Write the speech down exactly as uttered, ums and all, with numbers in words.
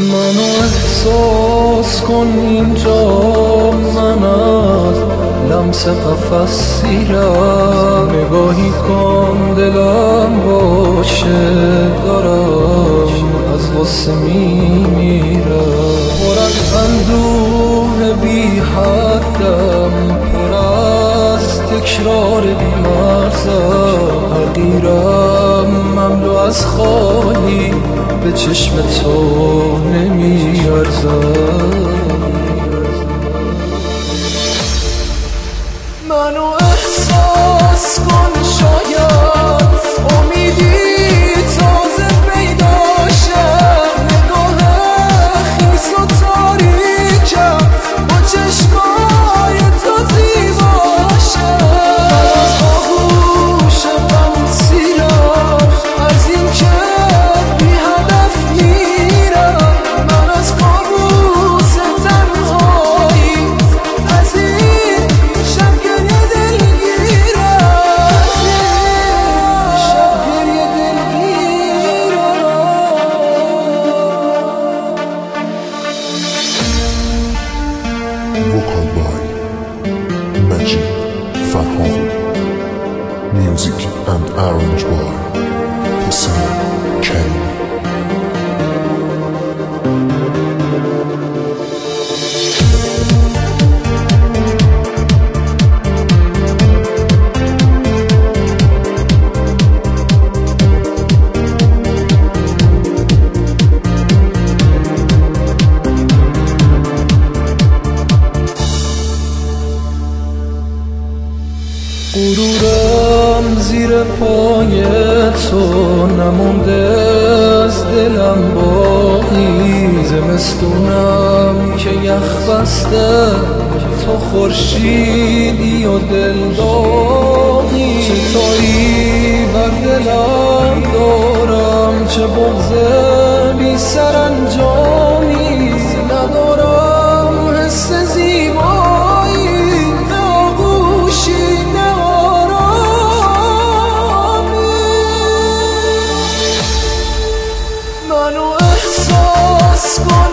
منو احساس کن اینجا، من از لمس قفس سیرم. نگاهی کن دلم باشه، دارم از غصه میمیرم. پر از اندوه بی حدم، پر از تکرار بی مرزم. حقیرم مملو از خالی، به چشم تو نمیارزم. منو احساس کن، شاید امیدی تازه پیدا شد. نگاه خیس و تاریکم با چشمای تو زیبا شد. از آغوش غم سیرم، از این که بی هدف میرم. من از کابوس تنهایی، از این شب گریه دلگیرم. از این شب گریه دلگیرم. Vocal by Majid Farhan. Music and arranged by Hussein Karim. غرورم زیر پای تو نمونده، از دلم باقی. زمستونم که یخ بسته، تو خورشیدی و دل داغی. چه تایی بر دلم دارم، چه بغض بی سرانجامی. ندارم حس زیبایی، نه آغوشی نه آرامی. منو احساس کن،